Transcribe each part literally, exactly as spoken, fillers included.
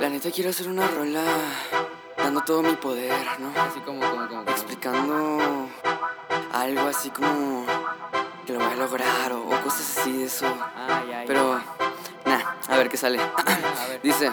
La neta quiero hacer una rola dando todo mi poder, ¿no? Así como, como, como, como. Explicando algo así como que lo voy a lograr o, o cosas así de eso. Ay, ay, Pero, nah, a ver qué sale. A ver. Dice: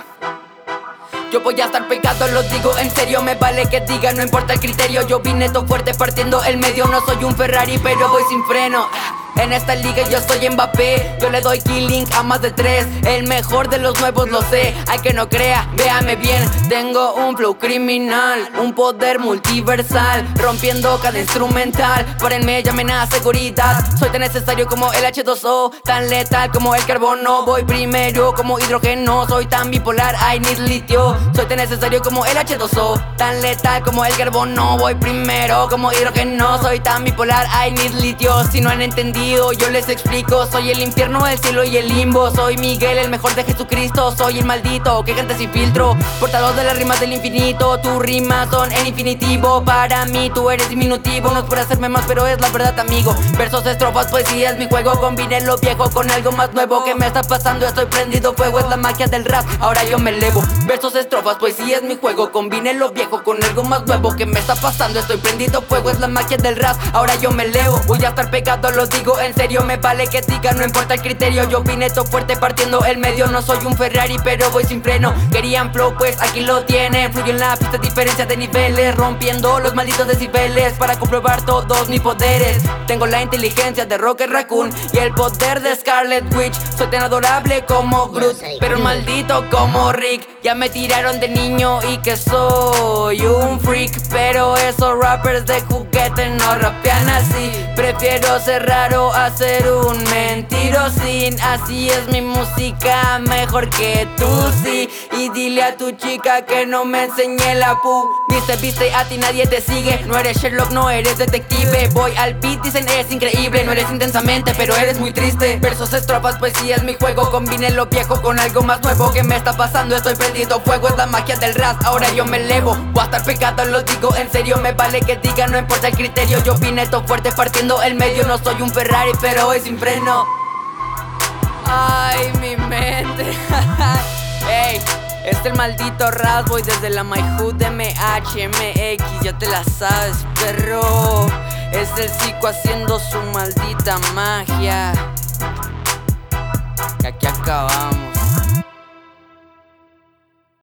yo voy a estar pegado, lo digo en serio, me vale que diga, no importa el criterio. Yo vine todo fuerte partiendo el medio, no soy un Ferrari pero voy sin freno. En esta liga yo soy Mbappé, yo le doy killing a más de tres. El mejor de los nuevos lo sé, hay que no crea, véame bien. Tengo un flow criminal, un poder multiversal, rompiendo cada instrumental. Párenme, llamen a seguridad. Soy tan necesario como el H dos O, tan letal como el carbono. Voy primero como hidrógeno, soy tan bipolar, I need litio. Soy tan necesario como el H dos O, tan letal como el carbono. Voy primero como hidrógeno, soy tan bipolar, I need litio. Si no han entendido, yo les explico. Soy el infierno, el cielo y el limbo. Soy Miguel, el mejor de Jesucristo. Soy el maldito que canta sin filtro, portador de las rimas del infinito. Tus rimas son en infinitivo, para mí tú eres diminutivo. No es por hacerme más, pero es la verdad, amigo. Versos, estrofas, poesía es mi juego. Combine lo viejo con algo más nuevo. ¿Qué me está pasando? Estoy prendido fuego, es la magia del rap, ahora yo me elevo. Versos, estrofas, poesía es mi juego. Combine lo viejo con algo más nuevo. ¿Qué me está pasando? Estoy prendido fuego, es la magia del rap, ahora yo me elevo. Voy a estar pegado, lo digo en serio, me vale que diga, no importa el criterio. Yo vine todo fuerte partiendo el medio, no soy un Ferrari pero voy sin freno. Querían flow, pues aquí lo tienen. Fluyo en la pista, diferencia de niveles, rompiendo los malditos decibeles para comprobar todos mis poderes. Tengo la inteligencia de Rocket Raccoon y el poder de Scarlet Witch. Soy tan adorable como Groot, pero maldito como Rick. Ya me tiraron de niño y que soy un freak, pero esos rappers de juguete no rapean así. Prefiero ser raro a ser un mentirosín. Así es mi música, mejor que tú, sí. Y dile a tu chica que no me enseñe la pu. Viste, viste, a ti nadie te sigue. No eres Sherlock, no eres detective. Voy al beat, dicen eres increíble. No eres intensamente, pero eres muy triste. Versos, estrofas, poesía es mi juego. Combine lo viejo con algo más nuevo. ¿Qué me está pasando? Estoy prendido fuego, es la magia del rap, ahora yo me elevo. Voy a estar pegado, lo digo en serio, me vale que diga, no importa el criterio. Yo vine todo fuerte partiendo el medio, no soy un Ferrari pero voy sin freno. Ay, mi mente. Ey, este el maldito Rasboy desde la My Hood M H M X, ya te la sabes, perro. Es el psico haciendo su maldita magia. Que aquí acabamos.